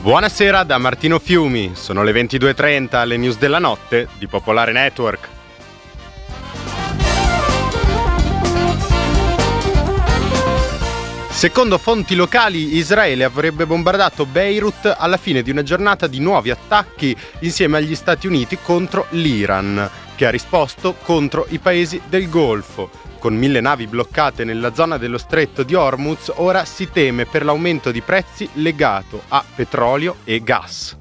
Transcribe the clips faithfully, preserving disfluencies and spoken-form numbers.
Buonasera da Martino Fiumi, sono le ventidue e trenta, le news della notte di Popolare Network. Secondo fonti locali, Israele avrebbe bombardato Beirut alla fine di una giornata di nuovi attacchi insieme agli Stati Uniti contro l'Iran, che ha risposto contro i paesi del Golfo. Con mille navi bloccate nella zona dello stretto di Hormuz, ora si teme per l'aumento di prezzi legato a petrolio e gas.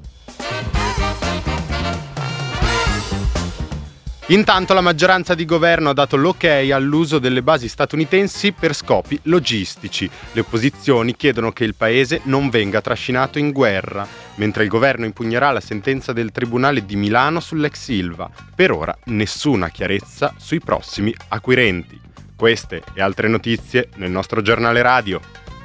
Intanto la maggioranza di governo ha dato l'ok all'uso delle basi statunitensi per scopi logistici. Le opposizioni chiedono che il paese non venga trascinato in guerra, mentre il governo impugnerà la sentenza del Tribunale di Milano sull'ex Ilva. Per ora nessuna chiarezza sui prossimi acquirenti. Queste e altre notizie nel nostro giornale radio.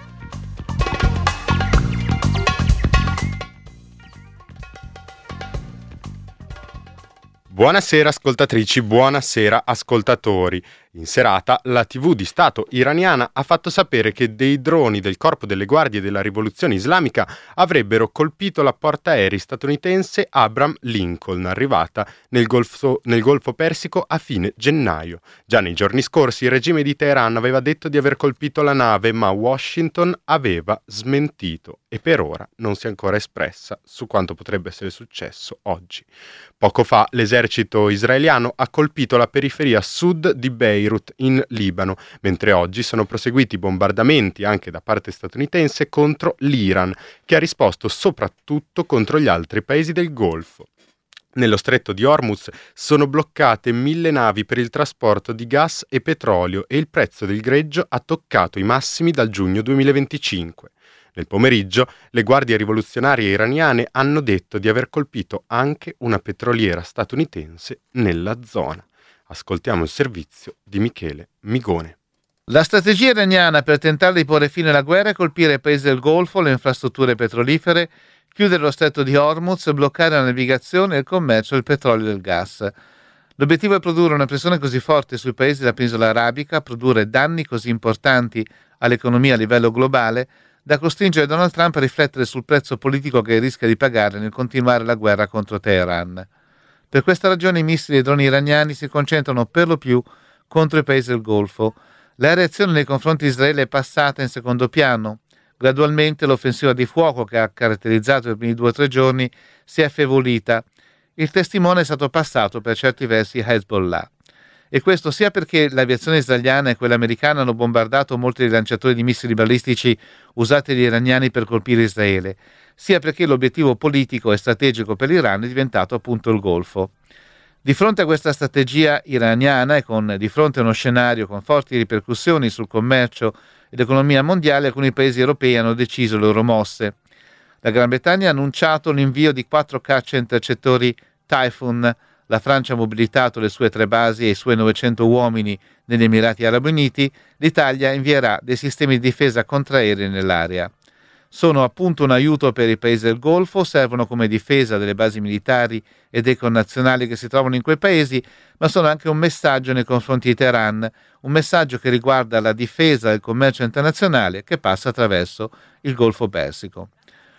Buonasera ascoltatrici, buonasera ascoltatori. In serata la tivù di Stato iraniana ha fatto sapere che dei droni del Corpo delle Guardie della Rivoluzione Islamica avrebbero colpito la portaerei statunitense Abraham Lincoln, arrivata nel Golfo, nel Golfo Persico a fine gennaio. Già nei giorni scorsi il regime di Teheran aveva detto di aver colpito la nave, ma Washington aveva smentito e per ora non si è ancora espressa su quanto potrebbe essere successo oggi. Poco fa l'esercito israeliano ha colpito la periferia sud di Beirut in Libano, mentre oggi sono proseguiti bombardamenti anche da parte statunitense contro l'Iran, che ha risposto soprattutto contro gli altri paesi del Golfo. Nello stretto di Hormuz sono bloccate mille navi per il trasporto di gas e petrolio e il prezzo del greggio ha toccato i massimi dal giugno duemilaventicinque. Nel pomeriggio, le guardie rivoluzionarie iraniane hanno detto di aver colpito anche una petroliera statunitense nella zona. Ascoltiamo il servizio di Michele Migone. La strategia iraniana per tentare di porre fine alla guerra è colpire i paesi del Golfo, le infrastrutture petrolifere, chiudere lo stretto di Hormuz e bloccare la navigazione e il commercio del petrolio e del gas. L'obiettivo è produrre una pressione così forte sui paesi della penisola arabica, produrre danni così importanti all'economia a livello globale, da costringere Donald Trump a riflettere sul prezzo politico che rischia di pagare nel continuare la guerra contro Teheran. Per questa ragione i missili e i droni iraniani si concentrano per lo più contro i paesi del Golfo. La reazione nei confronti di Israele è passata in secondo piano. Gradualmente l'offensiva di fuoco che ha caratterizzato i primi due o tre giorni si è affievolita. Il testimone è stato passato per certi versi Hezbollah. E questo sia perché l'aviazione israeliana e quella americana hanno bombardato molti dei lanciatori di missili balistici usati dagli iraniani per colpire Israele, sia perché l'obiettivo politico e strategico per l'Iran è diventato appunto il Golfo. Di fronte a questa strategia iraniana e con, di fronte a uno scenario con forti ripercussioni sul commercio e l'economia mondiale, alcuni paesi europei hanno deciso le loro mosse. La Gran Bretagna ha annunciato l'invio di quattro caccia intercettori Typhoon. La Francia ha mobilitato le sue tre basi e i suoi novecento uomini negli Emirati Arabi Uniti. L'Italia invierà dei sistemi di difesa contraerea nell'area. Sono appunto un aiuto per i paesi del Golfo, servono come difesa delle basi militari e dei connazionali che si trovano in quei paesi, ma sono anche un messaggio nei confronti di Teheran, un messaggio che riguarda la difesa del commercio internazionale che passa attraverso il Golfo Persico.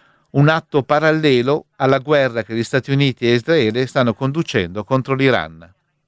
Un atto parallelo alla guerra che gli Stati Uniti e Israele stanno conducendo contro l'Iran.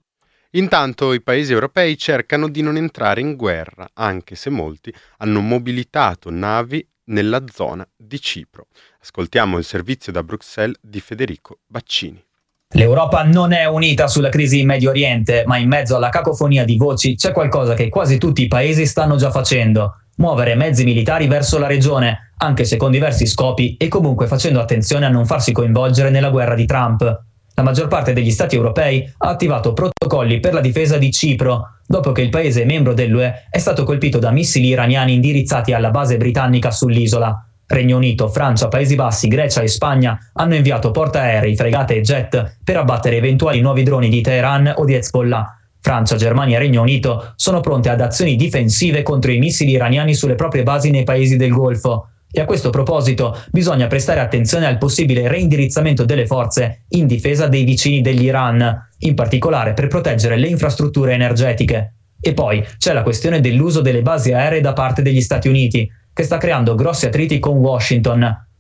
Intanto i paesi europei cercano di non entrare in guerra, anche se molti hanno mobilitato navi nella zona di Cipro. Ascoltiamo il servizio da Bruxelles di Federico Baccini. L'Europa non è unita sulla crisi in Medio Oriente, ma in mezzo alla cacofonia di voci c'è qualcosa che quasi tutti i paesi stanno già facendo: muovere mezzi militari verso la regione, anche se con diversi scopi e comunque facendo attenzione a non farsi coinvolgere nella guerra di Trump. La maggior parte degli stati europei ha attivato protocolli per la difesa di Cipro, dopo che il paese membro dell'U E è stato colpito da missili iraniani indirizzati alla base britannica sull'isola. Regno Unito, Francia, Paesi Bassi, Grecia e Spagna hanno inviato portaerei, fregate e jet per abbattere eventuali nuovi droni di Teheran o di Hezbollah. Francia, Germania e Regno Unito sono pronte ad azioni difensive contro i missili iraniani sulle proprie basi nei paesi del Golfo. E a questo proposito bisogna prestare attenzione al possibile reindirizzamento delle forze in difesa dei vicini dell'Iran, in particolare per proteggere le infrastrutture energetiche. E poi c'è la questione dell'uso delle basi aeree da parte degli Stati Uniti, che sta creando grossi attriti con Washington.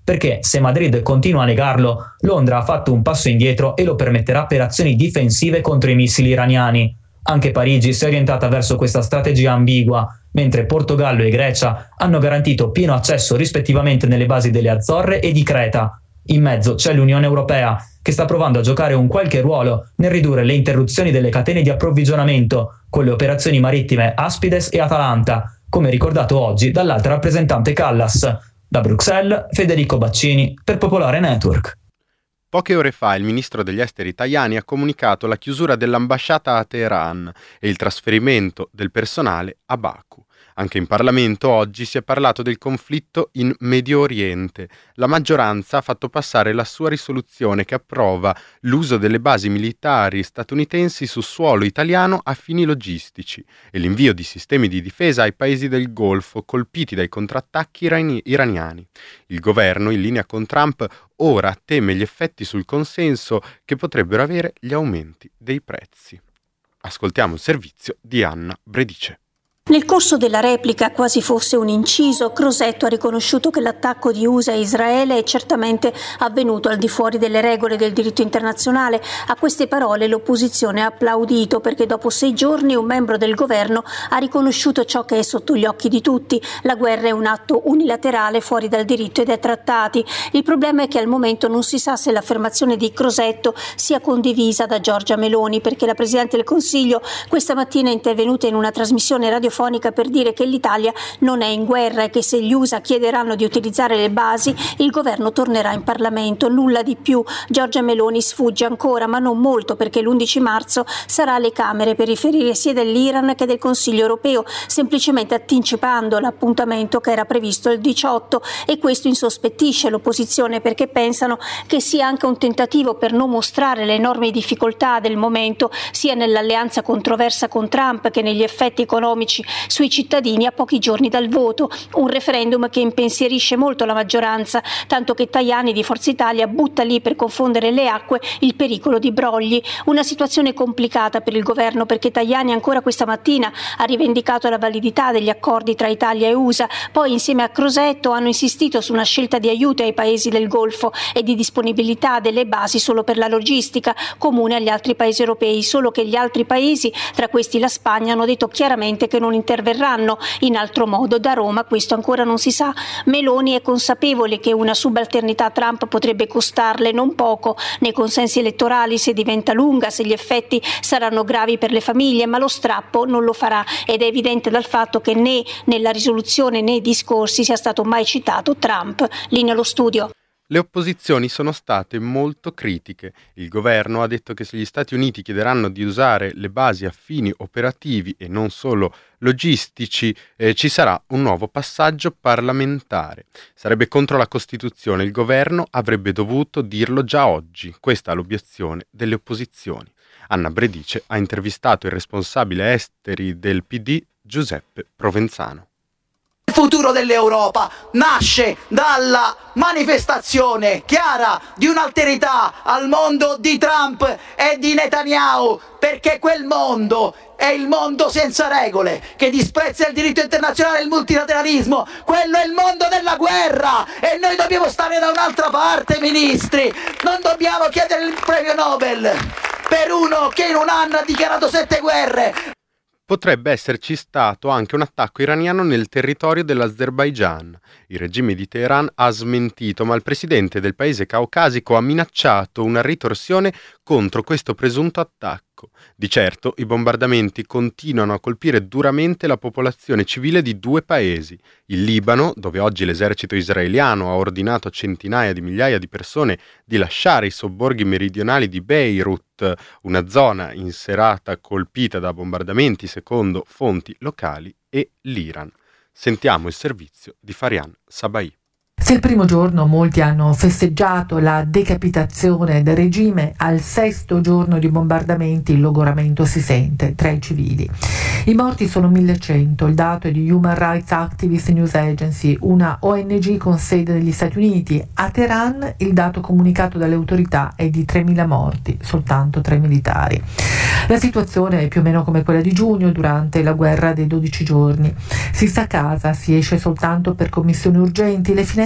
perché se Madrid continua a negarlo, Londra ha fatto un passo indietro e lo permetterà per azioni difensive contro i missili iraniani. Anche Parigi si è orientata verso questa strategia ambigua, mentre Portogallo e Grecia hanno garantito pieno accesso rispettivamente nelle basi delle Azzorre e di Creta. In mezzo c'è l'Unione Europea, che sta provando a giocare un qualche ruolo nel ridurre le interruzioni delle catene di approvvigionamento con le operazioni marittime Aspides e Atalanta, come ricordato oggi dall'alta rappresentante Callas. Da Bruxelles, Federico Baccini per Popolare Network. Poche ore fa il ministro degli esteri italiani ha comunicato la chiusura dell'ambasciata a Teheran e il trasferimento del personale a Baku. Anche in Parlamento oggi si è parlato del conflitto in Medio Oriente. La maggioranza ha fatto passare la sua risoluzione che approva l'uso delle basi militari statunitensi su suolo italiano a fini logistici e l'invio di sistemi di difesa ai paesi del Golfo colpiti dai contrattacchi irani- iraniani. Il governo, in linea con Trump, ora teme gli effetti sul consenso che potrebbero avere gli aumenti dei prezzi. Ascoltiamo il servizio di Anna Bredice. Nel corso della replica, quasi fosse un inciso, Crosetto ha riconosciuto che l'attacco di U S A a Israele è certamente avvenuto al di fuori delle regole del diritto internazionale. A queste parole l'opposizione ha applaudito perché dopo sei giorni un membro del governo ha riconosciuto ciò che è sotto gli occhi di tutti. La guerra è un atto unilaterale fuori dal diritto e dai trattati. Il problema è che al momento non si sa se l'affermazione di Crosetto sia condivisa da Giorgia Meloni, perché la Presidente del Consiglio questa mattina è intervenuta in una trasmissione radiofonica per dire che l'Italia non è in guerra e che se gli U S A chiederanno di utilizzare le basi il governo tornerà in Parlamento, nulla di più. Giorgia Meloni sfugge ancora, ma non molto, perché l'undici marzo sarà alle Camere per riferire sia dell'Iran che del Consiglio europeo, semplicemente anticipando l'appuntamento che era previsto il diciotto, e questo insospettisce l'opposizione perché pensano che sia anche un tentativo per non mostrare le enormi difficoltà del momento sia nell'alleanza controversa con Trump che negli effetti economici sui cittadini a pochi giorni dal voto, un referendum che impensierisce molto la maggioranza, tanto che Tajani di Forza Italia butta lì per confondere le acque il pericolo di brogli. Una situazione complicata per il governo perché Tajani ancora questa mattina ha rivendicato la validità degli accordi tra Italia e U S A, poi insieme a Crosetto hanno insistito su una scelta di aiuti ai paesi del Golfo e di disponibilità delle basi solo per la logistica, comune agli altri paesi europei, solo che gli altri paesi, tra questi la Spagna, hanno detto chiaramente che non interverranno in altro modo. Da Roma questo ancora non si sa. Meloni è consapevole che una subalternità a Trump potrebbe costarle non poco nei consensi elettorali se diventa lunga, se gli effetti saranno gravi per le famiglie, ma lo strappo non lo farà ed è evidente dal fatto che né nella risoluzione né nei discorsi sia stato mai citato Trump. Linea allo studio. Le opposizioni sono state molto critiche. Il governo ha detto che se gli Stati Uniti chiederanno di usare le basi a fini operativi e non solo logistici, eh, ci sarà un nuovo passaggio parlamentare. Sarebbe contro la Costituzione. Il governo avrebbe dovuto dirlo già oggi. Questa è l'obiezione delle opposizioni. Anna Bredice ha intervistato il responsabile esteri del P D, Giuseppe Provenzano. Il futuro dell'Europa nasce dalla manifestazione chiara di un'alterità al mondo di Trump e di Netanyahu, perché quel mondo è il mondo senza regole, che disprezza il diritto internazionale e il multilateralismo. Quello è il mondo della guerra e noi dobbiamo stare da un'altra parte, ministri. Non dobbiamo chiedere il premio Nobel per uno che in un anno ha dichiarato sette guerre. Potrebbe esserci stato anche un attacco iraniano nel territorio dell'Azerbaigian. Il regime di Teheran ha smentito, ma il presidente del paese caucasico ha minacciato una ritorsione contro questo presunto attacco. Di certo, i bombardamenti continuano a colpire duramente la popolazione civile di due paesi. Il Libano, dove oggi l'esercito israeliano ha ordinato a centinaia di migliaia di persone di lasciare i sobborghi meridionali di Beirut, una zona in serata colpita da bombardamenti secondo fonti locali, e l'Iran. Sentiamo il servizio di Farian Sabai. Se il primo giorno molti hanno festeggiato la decapitazione del regime, al sesto giorno di bombardamenti il logoramento si sente tra i civili. I morti sono millecento, il dato è di Human Rights Activist News Agency, una O N G con sede negli Stati Uniti. A Teheran il dato comunicato dalle autorità è di tremila morti, soltanto tre militari. La situazione è più o meno come quella di giugno durante la guerra dei dodici giorni. Si sta a casa, si esce soltanto per commissioni urgenti, le finestre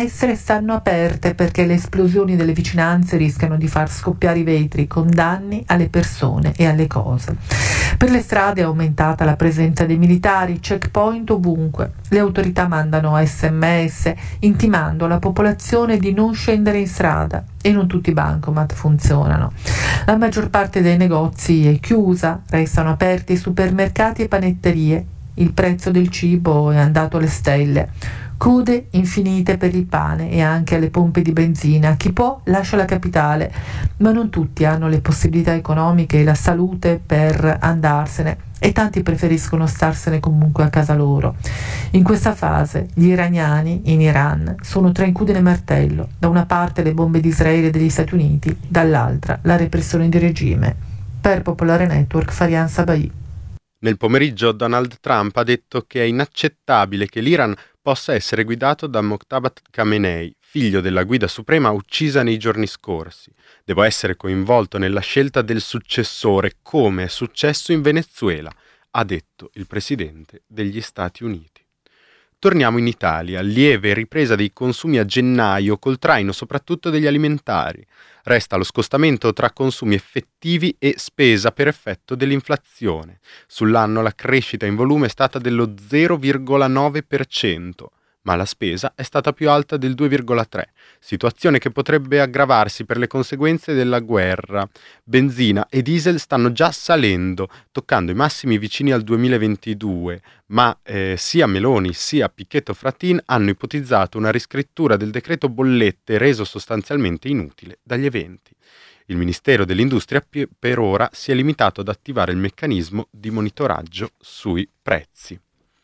finestre stanno aperte perché le esplosioni delle vicinanze rischiano di far scoppiare i vetri con danni alle persone e alle cose. Per le strade è aumentata la presenza dei militari, checkpoint ovunque. Le autorità mandano sms intimando alla popolazione di non scendere in strada e non tutti i bancomat funzionano. La maggior parte dei negozi è chiusa, restano aperti supermercati e panetterie. Il prezzo del cibo è andato alle stelle. Code infinite per il pane e anche alle pompe di benzina. Chi può lascia la capitale, ma non tutti hanno le possibilità economiche e la salute per andarsene e tanti preferiscono starsene comunque a casa loro. In questa fase gli iraniani in Iran sono tra incudine e martello, da una parte le bombe di Israele e degli Stati Uniti, dall'altra la repressione di regime. Per Popolare Network, Farian Sabai. Nel pomeriggio Donald Trump ha detto che è inaccettabile che l'Iran possa essere guidato da Mojtaba Khamenei, figlio della guida suprema uccisa nei giorni scorsi. Devo essere coinvolto nella scelta del successore, come è successo in Venezuela, ha detto il presidente degli Stati Uniti. Torniamo in Italia, lieve ripresa dei consumi a gennaio col traino soprattutto degli alimentari. Resta lo scostamento tra consumi effettivi e spesa per effetto dell'inflazione. Sull'anno la crescita in volume è stata dello zero virgola nove per cento, ma la spesa è stata più alta del due virgola tre per cento, situazione che potrebbe aggravarsi per le conseguenze della guerra. Benzina e diesel stanno già salendo, toccando i massimi vicini al duemilaventidue, ma eh, sia Meloni sia Pichetto Fratin hanno ipotizzato una riscrittura del decreto bollette reso sostanzialmente inutile dagli eventi. Il Ministero dell'Industria per ora si è limitato ad attivare il meccanismo di monitoraggio sui prezzi.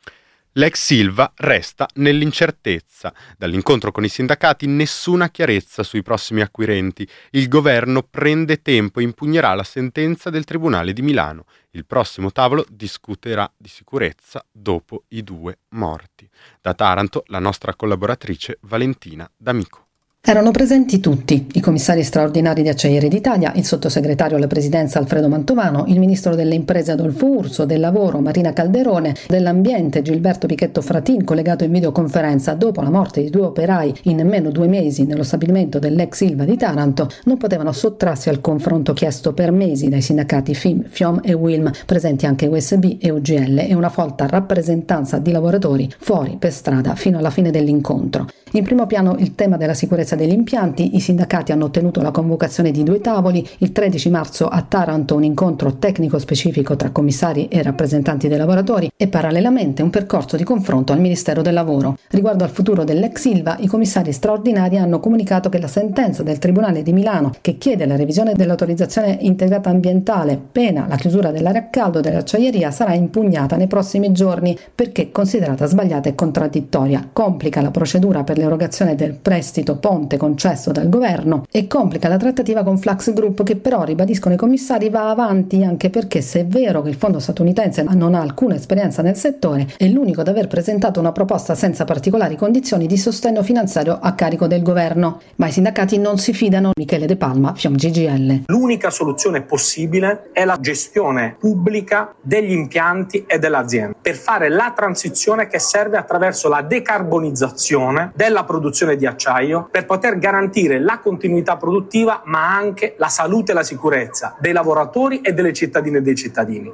L'ex Silva resta nell'incertezza. Dall'incontro con i sindacati nessuna chiarezza sui prossimi acquirenti. Il governo prende tempo e impugnerà la sentenza del Tribunale di Milano. Il prossimo tavolo discuterà di sicurezza dopo i due morti. Da Taranto, la nostra collaboratrice Valentina D'Amico. Erano presenti tutti, i commissari straordinari di Acciaierie d'Italia, il sottosegretario alla presidenza Alfredo Mantovano, il ministro delle imprese Adolfo Urso, del lavoro Marina Calderone, dell'ambiente Gilberto Pichetto Fratin, collegato in videoconferenza dopo la morte di due operai in nemmeno due mesi nello stabilimento dell'ex Silva di Taranto, non potevano sottrarsi al confronto chiesto per mesi dai sindacati F I M, FIOM e WILM, presenti anche U S B e U G L, e una folta rappresentanza di lavoratori fuori per strada fino alla fine dell'incontro. In primo piano il tema della sicurezza degli impianti. I sindacati hanno ottenuto la convocazione di due tavoli. Il tredici marzo a Taranto un incontro tecnico specifico tra commissari e rappresentanti dei lavoratori e parallelamente un percorso di confronto al Ministero del Lavoro. Riguardo al futuro dell'ex Silva, i commissari straordinari hanno comunicato che la sentenza del Tribunale di Milano, che chiede la revisione dell'autorizzazione integrata ambientale pena la chiusura dell'area a caldo dell'acciaieria, sarà impugnata nei prossimi giorni perché considerata sbagliata e contraddittoria, complica la procedura per l'erogazione del prestito ponte concesso dal governo e complica la trattativa con Flux Group, che però, ribadiscono i commissari, va avanti anche perché, se è vero che il fondo statunitense non ha alcuna esperienza nel settore, è l'unico ad aver presentato una proposta senza particolari condizioni di sostegno finanziario a carico del governo. Ma i sindacati non si fidano. Michele De Palma, FIOM G G L. L'unica soluzione possibile è la gestione pubblica degli impianti e dell'azienda per fare la transizione che serve attraverso la decarbonizzazione della produzione di acciaio, per poter garantire la continuità produttiva ma anche la salute e la sicurezza dei lavoratori e delle cittadine e dei cittadini.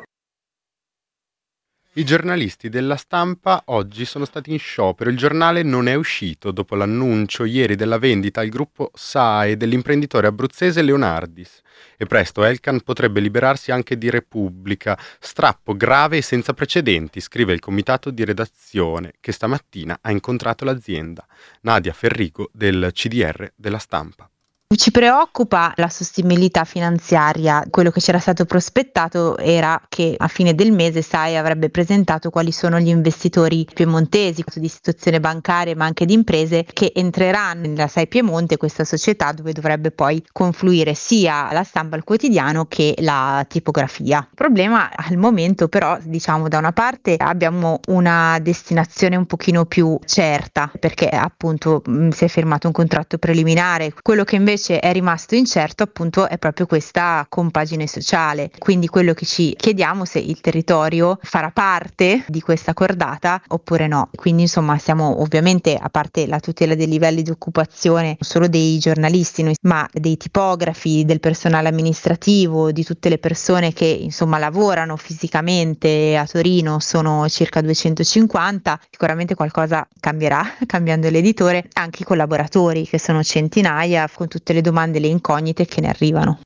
I giornalisti della Stampa oggi sono stati in sciopero. Il giornale non è uscito dopo l'annuncio ieri della vendita al gruppo S A E dell'imprenditore abruzzese Leonardis. E presto Elkann potrebbe liberarsi anche di Repubblica. Strappo grave e senza precedenti, scrive il comitato di redazione che stamattina ha incontrato l'azienda. Nadia Ferrigo del C D R della Stampa. Ci preoccupa la sostenibilità finanziaria. Quello che c'era stato prospettato era che a fine del mese S A E avrebbe presentato quali sono gli investitori piemontesi di istituzioni bancarie ma anche di imprese che entreranno nella S A E Piemonte, questa società dove dovrebbe poi confluire sia la Stampa, il quotidiano, che la tipografia. Il problema al momento però, diciamo, da una parte abbiamo una destinazione un pochino più certa perché appunto mh, si è firmato un contratto preliminare. Quello che invece invece è rimasto incerto appunto è proprio questa compagine sociale, quindi quello che ci chiediamo se il territorio farà parte di questa cordata oppure no. Quindi insomma siamo ovviamente, a parte la tutela dei livelli di occupazione non solo dei giornalisti noi, ma dei tipografi, del personale amministrativo, di tutte le persone che insomma lavorano fisicamente a Torino, sono circa duecentocinquanta. Sicuramente qualcosa cambierà cambiando l'editore, anche i collaboratori che sono centinaia, con tutte le domande e le incognite che ne arrivano.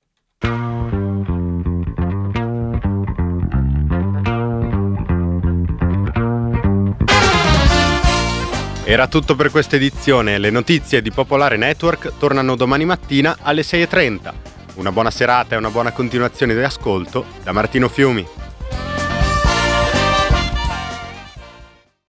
Era tutto per questa edizione. Le notizie di Popolare Network tornano domani mattina alle sei e trenta. Una buona serata e una buona continuazione di ascolto da Martino Fiumi.